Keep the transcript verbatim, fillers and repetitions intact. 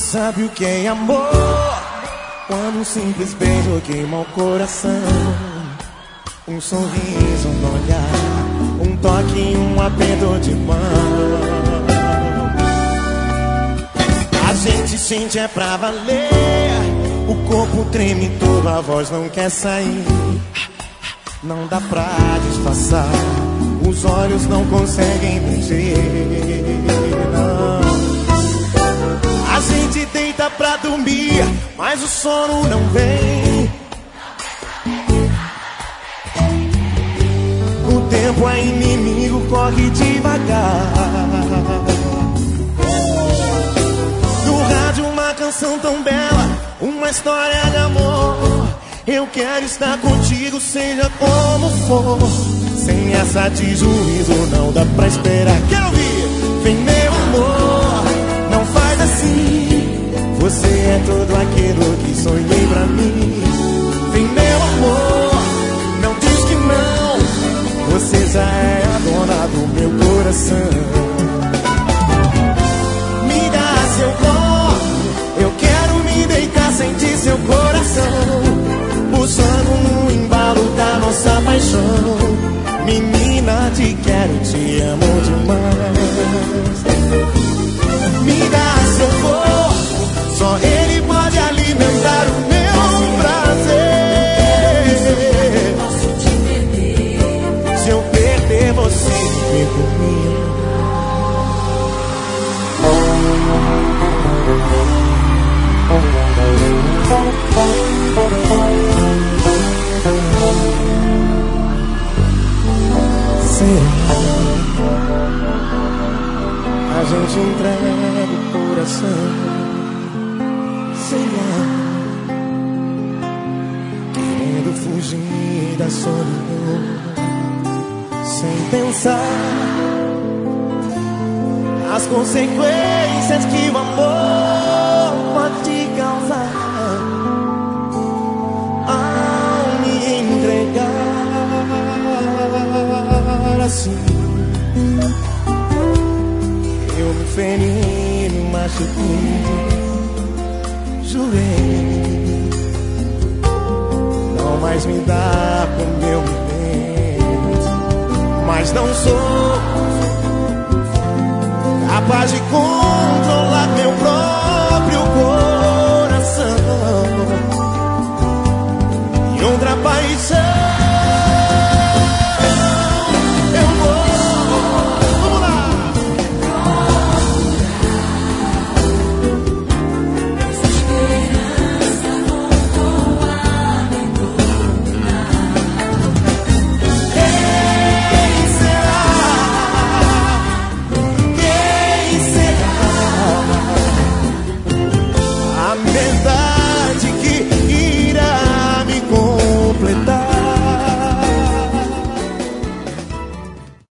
Sabe o que é amor? Quando um simples beijo queima o coração, um sorriso no olhar, um toque e um aperto de mão. A gente sente é pra valer, o corpo treme todo, a voz não quer sair. Não dá pra disfarçar, os olhos não conseguem mentir, não. A gente deita pra dormir, mas o sono não vem. O tempo é inimigo, corre devagar. No rádio uma canção tão bela, uma história de amor. Eu quero estar contigo, seja como for. Sem essa de juízo não dá pra esperar. Quero ouvir, vem meu amor, não faz assim. Você é tudo aquilo que sonhei pra mim. Vem meu amor, não diz que não. Você já é a dona do meu coração. Me dá seu corpo, eu quero me deitar, sentir seu coração pulsando no embalo da nossa paixão. Menina, te quero, te amo demais. Me dá seu corpo, só ele pode alimentar o meu prazer. Posso te perder. Se eu perder você, perco minha. Será? A gente entrega o coração, sei lá, querendo fugir da solidão, sem pensar nas consequências que o amor pode causar ao me entregar assim. Eu me feri, me machuquei, jurei não mais me dá pro meu momento, mas não sou capaz de controlar meu próprio coração. E outra paixão